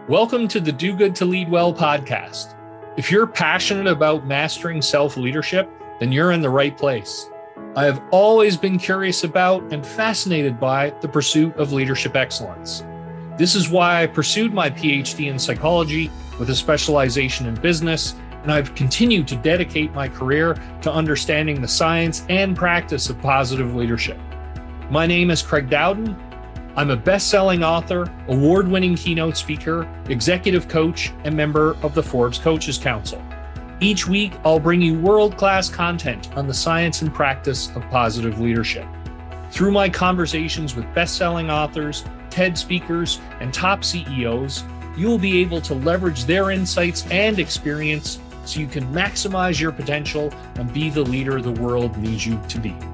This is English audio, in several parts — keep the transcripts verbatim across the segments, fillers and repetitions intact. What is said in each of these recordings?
Welcome to the Do Good to Lead Well podcast. If you're passionate about mastering self-leadership, then you're in the right place. I have always been curious about and fascinated by the pursuit of leadership excellence. This is why I pursued my P H D in psychology with a specialization in business, and I've continued to dedicate my career to understanding the science and practice of positive leadership. My name is Craig Dowden. I'm a best-selling author, award-winning keynote speaker, executive coach, and member of the Forbes Coaches Council. Each week, I'll bring you world-class content on the science and practice of positive leadership. Through my conversations with best-selling authors, TED speakers, and top C E Os, you'll be able to leverage their insights and experience so you can maximize your potential and be the leader the world needs you to be.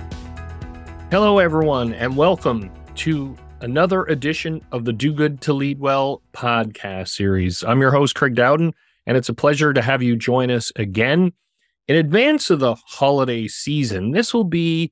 Hello, everyone, and welcome to another edition of the Do Good to Lead Well podcast series. I'm your host, Craig Dowden, and it's a pleasure to have you join us again. In advance of the holiday season, this will be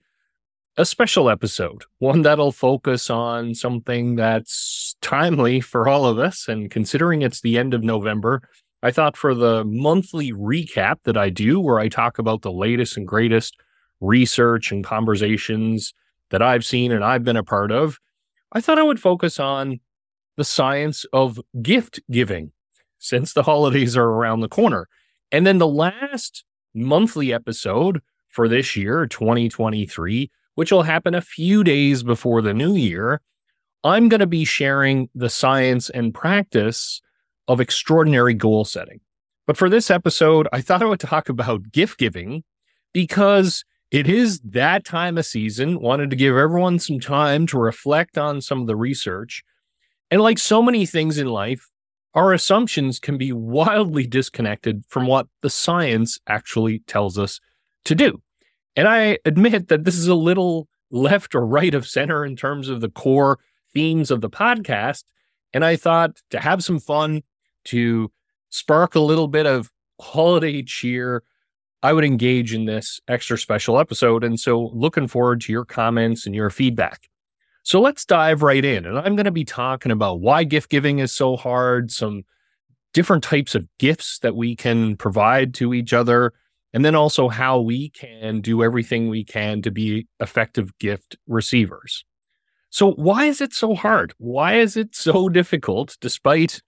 a special episode, one that'll focus on something that's timely for all of us. And considering it's the end of November, I thought for the monthly recap that I do, where I talk about the latest and greatest research and conversations that I've seen and I've been a part of, I thought I would focus on the science of gift giving since the holidays are around the corner. And then the last monthly episode for this year, twenty twenty-three, which will happen a few days before the new year, I'm going to be sharing the science and practice of extraordinary goal setting. But for this episode, I thought I would talk about gift giving because it is that time of season. Wanted to give everyone some time to reflect on some of the research. And like so many things in life, our assumptions can be wildly disconnected from what the science actually tells us to do. And I admit that this is a little left or right of center in terms of the core themes of the podcast. And I thought to have some fun, to spark a little bit of holiday cheer, I would engage in this extra special episode. And so looking forward to your comments and your feedback. So let's dive right in. And I'm going to be talking about why gift giving is so hard, some different types of gifts that we can provide to each other, and then also how we can do everything we can to be effective gift receivers. So why is it so hard? Why is it so difficult, despite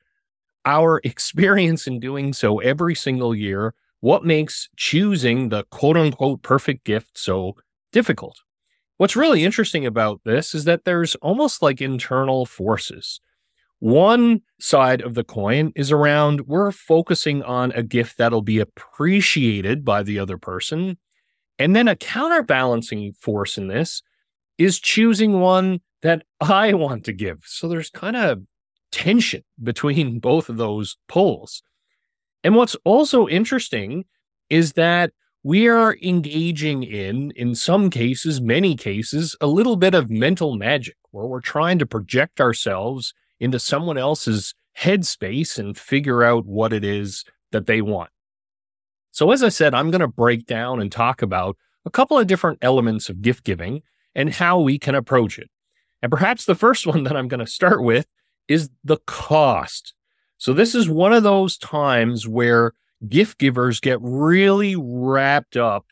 our experience in doing so every single year? What makes choosing the quote-unquote perfect gift so difficult? What's really interesting about this is that there's almost like internal forces. One side of the coin is around we're focusing on a gift that'll be appreciated by the other person. And then a counterbalancing force in this is choosing one that I want to give. So there's kind of tension between both of those poles. And what's also interesting is that we are engaging in, in some cases, many cases, a little bit of mental magic where we're trying to project ourselves into someone else's headspace and figure out what it is that they want. So as I said, I'm going to break down and talk about a couple of different elements of gift giving and how we can approach it. And perhaps the first one that I'm going to start with is the cost. So this is one of those times where gift givers get really wrapped up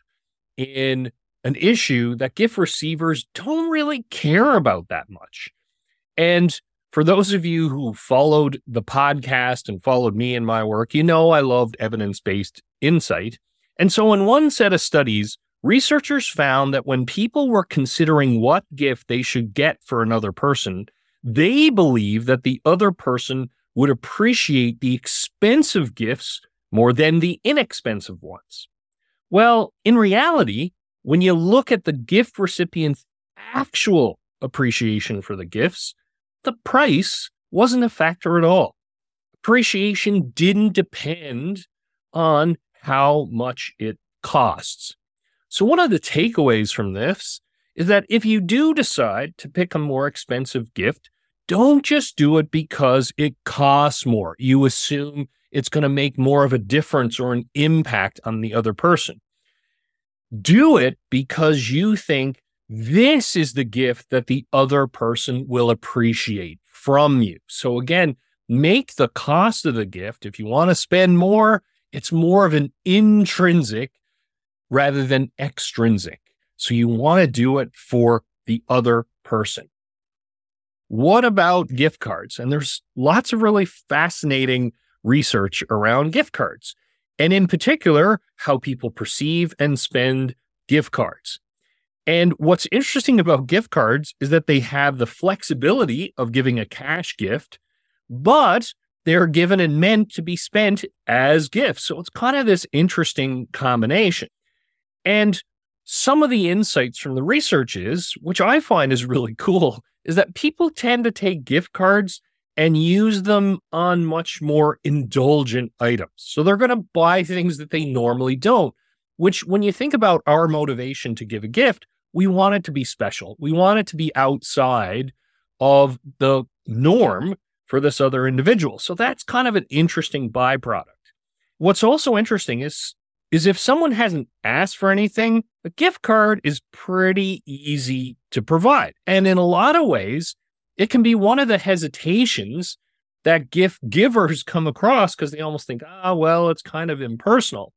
in an issue that gift receivers don't really care about that much. And for those of you who followed the podcast and followed me in my work, you know I loved evidence-based insight. And so in one set of studies, researchers found that when people were considering what gift they should get for another person, they believe that the other person would appreciate the expensive gifts more than the inexpensive ones. Well, in reality, when you look at the gift recipient's actual appreciation for the gifts, the price wasn't a factor at all. Appreciation didn't depend on how much it costs. So one of the takeaways from this is that if you do decide to pick a more expensive gift, don't just do it because it costs more. You assume it's going to make more of a difference or an impact on the other person. Do it because you think this is the gift that the other person will appreciate from you. So again, make the cost of the gift, if you want to spend more, it's more of an intrinsic rather than extrinsic. So you want to do it for the other person. What about gift cards? And there's lots of really fascinating research around gift cards, and in particular, how people perceive and spend gift cards. And what's interesting about gift cards is that they have the flexibility of giving a cash gift, but they're given and meant to be spent as gifts. So it's kind of this interesting combination. And some of the insights from the research is, which I find is really cool, is that people tend to take gift cards and use them on much more indulgent items. So they're going to buy things that they normally don't, which when you think about our motivation to give a gift, we want it to be special. We want it to be outside of the norm for this other individual. So that's kind of an interesting byproduct. What's also interesting is, is if someone hasn't asked for anything, a gift card is pretty easy to provide. And in a lot of ways, it can be one of the hesitations that gift givers come across because they almost think, ah, well, it's kind of impersonal.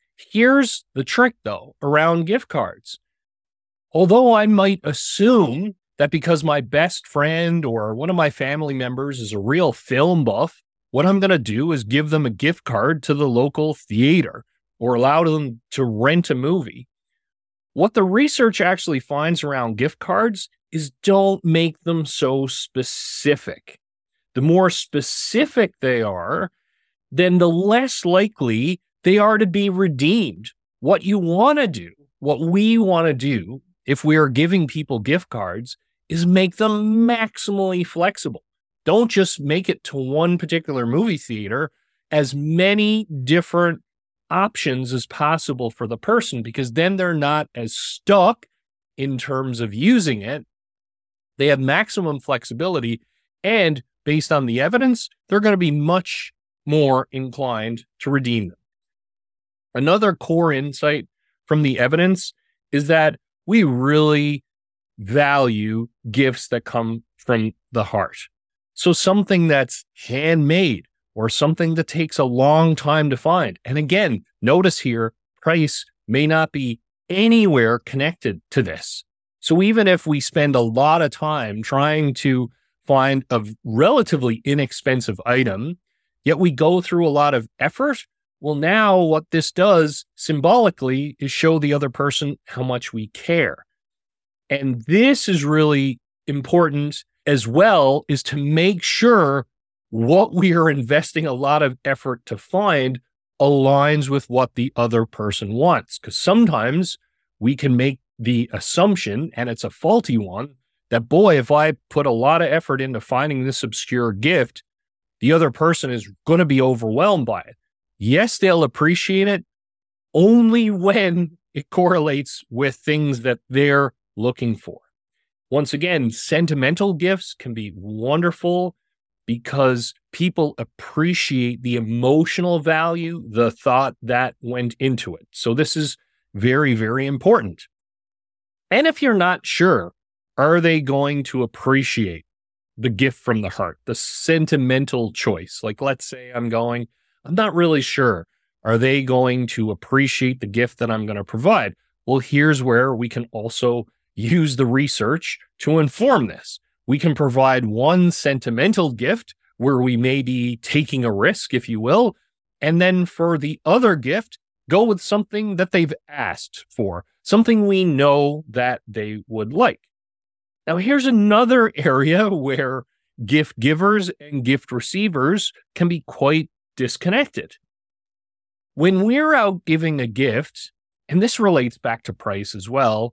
Here's the trick, though, around gift cards. Although I might assume that because my best friend or one of my family members is a real film buff, what I'm going to do is give them a gift card to the local theater or allow them to rent a movie. What the research actually finds around gift cards is don't make them so specific. The more specific they are, then the less likely they are to be redeemed. What you want to do, what we want to do, if we are giving people gift cards, is make them maximally flexible. Don't just make it to one particular movie theater, as many different options as possible for the person, because then they're not as stuck in terms of using it. They have maximum flexibility, and based on the evidence, they're going to be much more inclined to redeem them. Another core insight from the evidence is that we really value gifts that come from the heart. So something that's handmade or something that takes a long time to find. And again, notice here, price may not be anywhere connected to this. So even if we spend a lot of time trying to find a relatively inexpensive item, yet we go through a lot of effort, well, now what this does symbolically is show the other person how much we care. And this is really important as well, is to make sure what we are investing a lot of effort to find aligns with what the other person wants. Because sometimes we can make the assumption, and it's a faulty one, that, boy, if I put a lot of effort into finding this obscure gift, the other person is going to be overwhelmed by it. Yes, they'll appreciate it only when it correlates with things that they're looking for. Once again, sentimental gifts can be wonderful because people appreciate the emotional value, the thought that went into it. So this is very, very important. And if you're not sure, are they going to appreciate the gift from the heart, the sentimental choice? Like, let's say I'm going, I'm not really sure. Are they going to appreciate the gift that I'm going to provide? Well, here's where we can also use the research to inform this. We can provide one sentimental gift where we may be taking a risk, if you will, and then for the other gift, go with something that they've asked for, something we know that they would like. Now, here's another area where gift givers and gift receivers can be quite disconnected. When we're out giving a gift, and this relates back to price as well,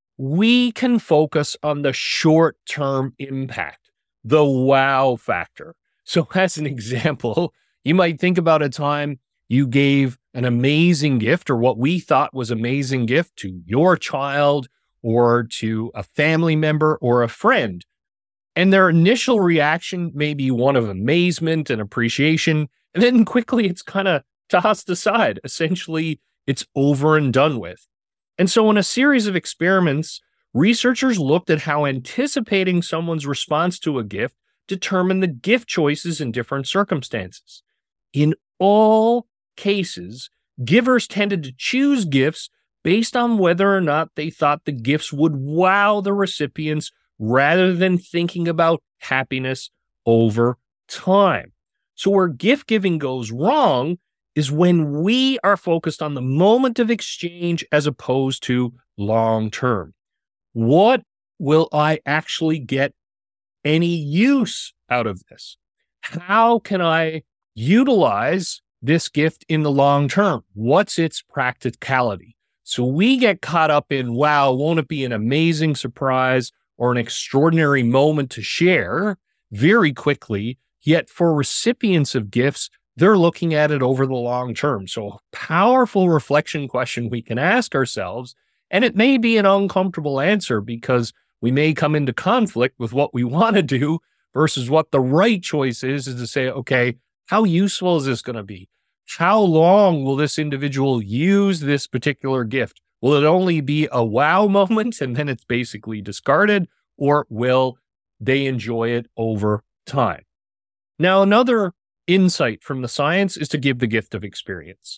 we can focus on the short-term impact, the wow factor. So as an example, you might think about a time you gave an amazing gift, or what we thought was amazing gift, to your child or to a family member or a friend. And their initial reaction may be one of amazement and appreciation, and then quickly it's kind of tossed aside. Essentially, it's over and done with. And so in a series of experiments, researchers looked at how anticipating someone's response to a gift determine the gift choices in different circumstances. In all cases, givers tended to choose gifts based on whether or not they thought the gifts would wow the recipients rather than thinking about happiness over time. So where gift giving goes wrong is when we are focused on the moment of exchange as opposed to long term. What will I actually get any use out of this? How can I utilize this gift in the long term? What's its practicality? So we get caught up in, wow, won't it be an amazing surprise or an extraordinary moment to share very quickly? Yet for recipients of gifts, they're looking at it over the long term. So a powerful reflection question we can ask ourselves, and it may be an uncomfortable answer because we may come into conflict with what we want to do versus what the right choice is, is to say, okay, how useful is this going to be? How long will this individual use this particular gift? Will it only be a wow moment and then it's basically discarded, or will they enjoy it over time? Now, another insight from the science is to give the gift of experience.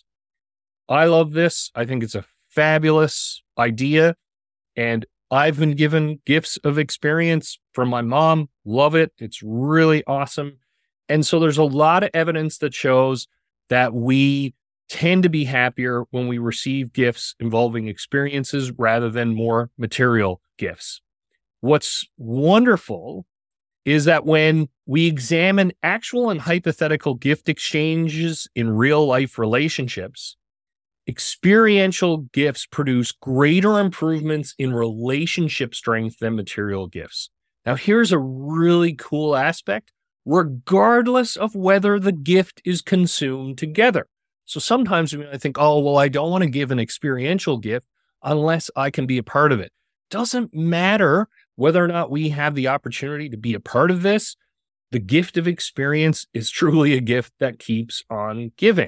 I love this. I think it's a fabulous idea. And I've been given gifts of experience from my mom. Love it. It's really awesome. And so there's a lot of evidence that shows that we tend to be happier when we receive gifts involving experiences rather than more material gifts. What's wonderful is that when we examine actual and hypothetical gift exchanges in real life relationships, experiential gifts produce greater improvements in relationship strength than material gifts. Now, here's a really cool aspect, regardless of whether the gift is consumed together. So sometimes I think, oh, well, I don't want to give an experiential gift unless I can be a part of it. Doesn't matter whether or not we have the opportunity to be a part of this. The gift of experience is truly a gift that keeps on giving.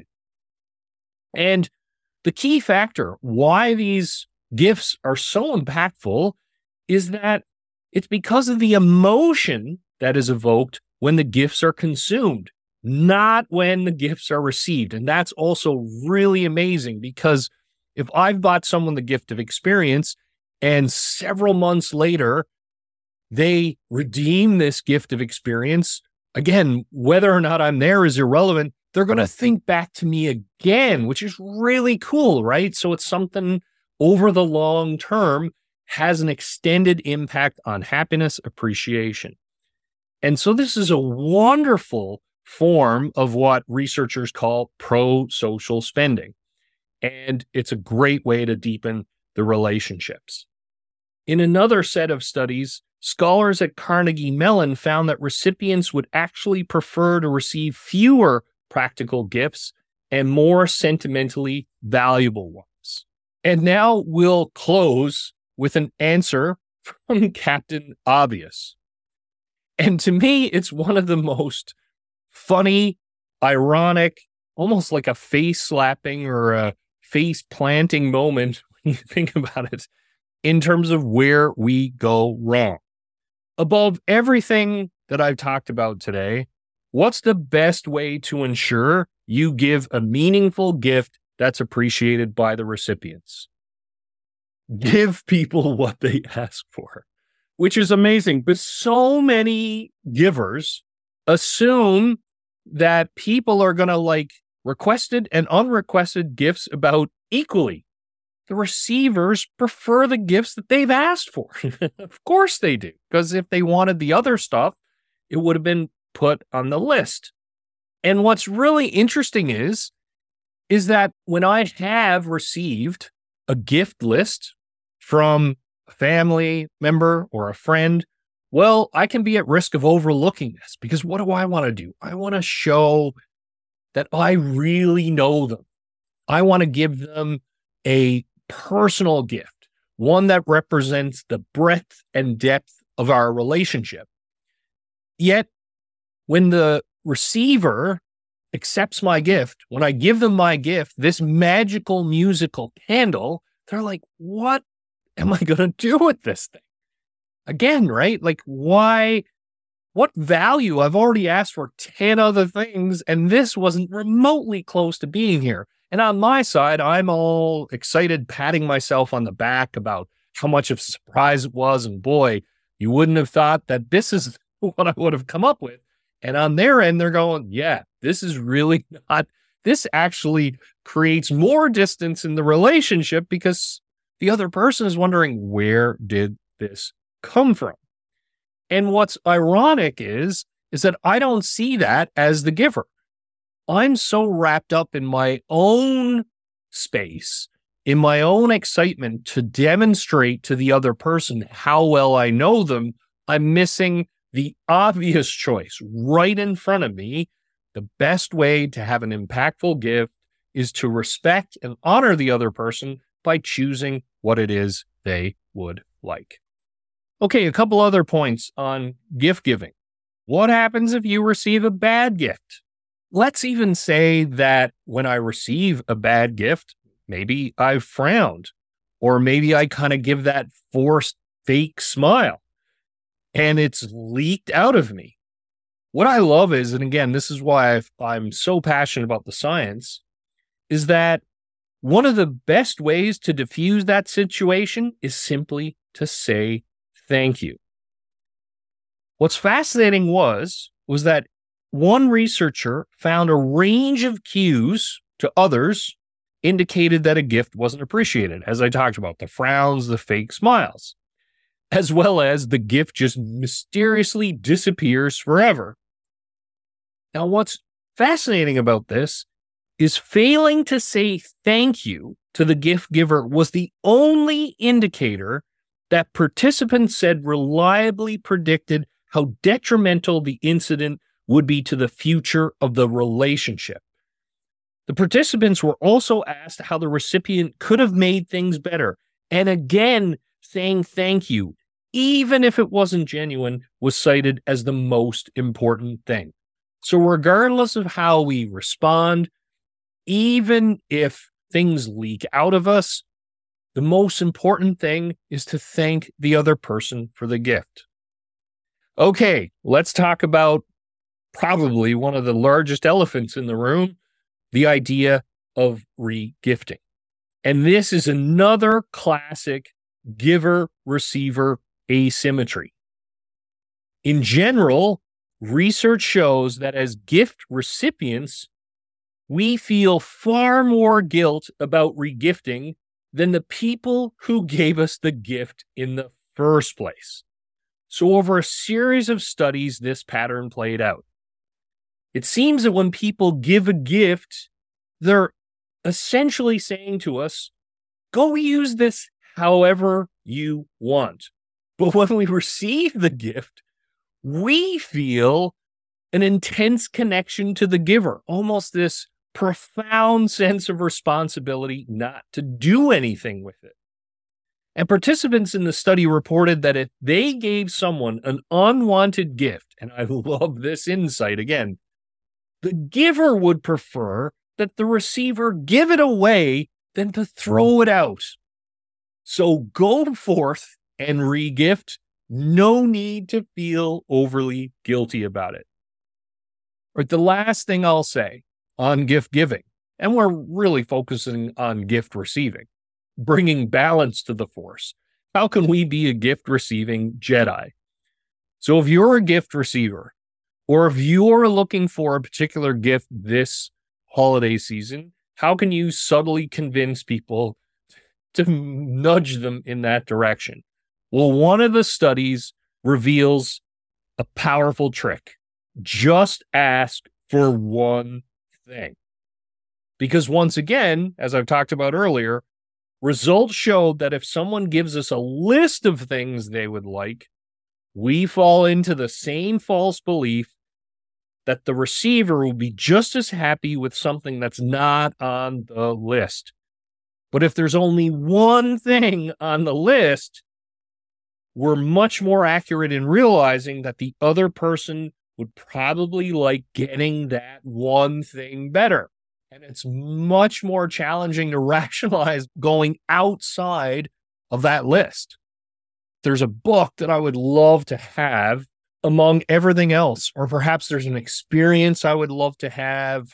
And the key factor why these gifts are so impactful is that it's because of the emotion that is evoked when the gifts are consumed, not when the gifts are received. And that's also really amazing because if I've bought someone the gift of experience and several months later, they redeem this gift of experience, again, whether or not I'm there is irrelevant. They're going to think back to me again, which is really cool, right? So it's something over the long term has an extended impact on happiness, appreciation. And so this is a wonderful form of what researchers call pro-social spending. And it's a great way to deepen the relationships. In another set of studies, scholars at Carnegie Mellon found that recipients would actually prefer to receive fewer practical gifts and more sentimentally valuable ones. And now we'll close with an answer from Captain Obvious. And to me, it's one of the most funny, ironic, almost like a face slapping or a face planting moment when you think about it in terms of where we go wrong. Above everything that I've talked about today, what's the best way to ensure you give a meaningful gift that's appreciated by the recipients? Give people what they ask for, which is amazing. But so many givers assume that people are going to like requested and unrequested gifts about equally. The receivers prefer the gifts that they've asked for. Of course they do, because if they wanted the other stuff, it would have been put on the list. And what's really interesting is, is that when I have received a gift list from a family member or a friend, well, I can be at risk of overlooking this because what do I want to do? I want to show that I really know them. I want to give them a personal gift, one that represents the breadth and depth of our relationship. Yet, when the receiver accepts my gift, when I give them my gift, this magical musical candle, they're like, what am I going to do with this thing? Again, right? Like, why, What value? I've already asked for ten other things, and this wasn't remotely close to being here. And on my side, I'm all excited, patting myself on the back about how much of a surprise it was. And boy, you wouldn't have thought that this is what I would have come up with. And on their end, they're going, yeah, this is really not, this actually creates more distance in the relationship because the other person is wondering, where did this come from? And what's ironic is, is that I don't see that as the giver. I'm so wrapped up in my own space, in my own excitement to demonstrate to the other person how well I know them, I'm missing the obvious choice right in front of me. The best way to have an impactful gift is to respect and honor the other person by choosing what it is they would like. Okay, a couple other points on gift giving. What happens if you receive a bad gift? Let's even say that when I receive a bad gift, maybe I frowned, or maybe I kind of give that forced fake smile and it's leaked out of me. What I love is, and again, this is why I've, I'm so passionate about the science, is that one of the best ways to diffuse that situation is simply to say thank you. What's fascinating was, was that one researcher found a range of cues to others indicated that a gift wasn't appreciated. As I talked about, the frowns, the fake smiles, as well as the gift just mysteriously disappears forever. Now, what's fascinating about this is failing to say thank you to the gift giver was the only indicator that participants said reliably predicted how detrimental the incident would be to the future of the relationship. The participants were also asked how the recipient could have made things better. And again, saying thank you, even if it wasn't genuine, was cited as the most important thing. So regardless of how we respond, even if things leak out of us, the most important thing is to thank the other person for the gift. Okay, let's talk about probably one of the largest elephants in the room, the idea of re-gifting. And this is another classic giver-receiver asymmetry. In general, research shows that as gift recipients, we feel far more guilt about re-gifting than the people who gave us the gift in the first place. So over a series of studies, this pattern played out. It seems that when people give a gift, they're essentially saying to us, go use this however you want. But when we receive the gift, we feel an intense connection to the giver, almost this profound sense of responsibility not to do anything with it. And participants in the study reported that if they gave someone an unwanted gift, and I love this insight again, the giver would prefer that the receiver give it away than to throw it out. So go forth and re-gift. No need to feel overly guilty about it. Or the last thing I'll say on gift giving, and we're really focusing on gift receiving, bringing balance to the force. How can we be a gift receiving Jedi? So if you're a gift receiver, or if you're looking for a particular gift this holiday season, how can you subtly convince people to nudge them in that direction? Well, one of the studies reveals a powerful trick. Just ask for one thing. Because once again, as I've talked about earlier, results showed that if someone gives us a list of things they would like, we fall into the same false belief that the receiver will be just as happy with something that's not on the list. But if there's only one thing on the list, we're much more accurate in realizing that the other person would probably like getting that one thing better. And it's much more challenging to rationalize going outside of that list. There's a book that I would love to have among everything else. Or perhaps there's an experience I would love to have,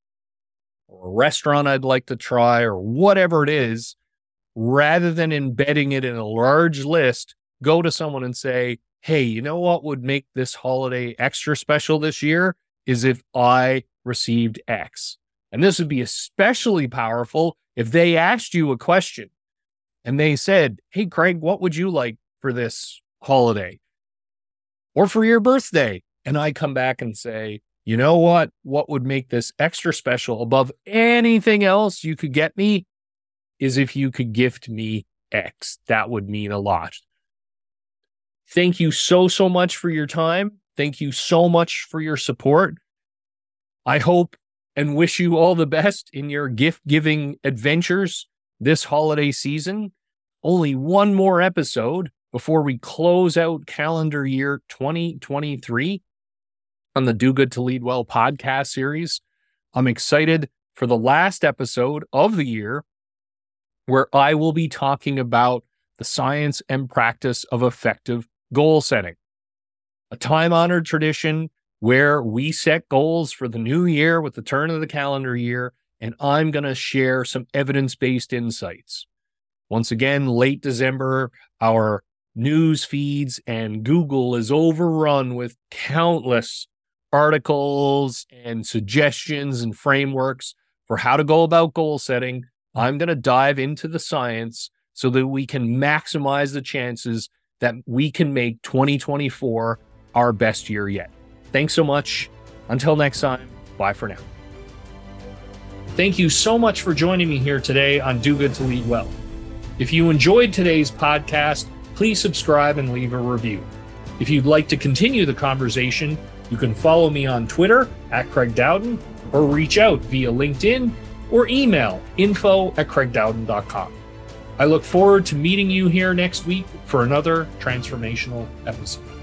or a restaurant I'd like to try, or whatever it is. Rather than embedding it in a large list, go to someone and say, hey, you know what would make this holiday extra special this year is if I received X. And this would be especially powerful if they asked you a question and they said, hey, Craig, what would you like for this holiday or for your birthday? And I come back and say, you know what, what would make this extra special above anything else you could get me is if you could gift me X. That would mean a lot. Thank you so, so much for your time. Thank you so much for your support. I hope and wish you all the best in your gift-giving adventures this holiday season. Only one more episode before we close out calendar year twenty twenty-three on the Do Good to Lead Well podcast series. I'm excited for the last episode of the year, where I will be talking about the science and practice of effective goal setting, a time-honored tradition where we set goals for the new year with the turn of the calendar year, and I'm going to share some evidence-based insights. Once again, late December, our news feeds and Google is overrun with countless articles and suggestions and frameworks for how to go about goal setting. I'm going to dive into the science so that we can maximize the chances that we can make twenty twenty-four our best year yet. Thanks so much. Until next time, bye for now. Thank you so much for joining me here today on Do Good to Lead Well. If you enjoyed today's podcast, please subscribe and leave a review. If you'd like to continue the conversation, you can follow me on Twitter at Craig Dowden, or reach out via LinkedIn or email info at craig dowden dot com. I look forward to meeting you here next week for another transformational episode.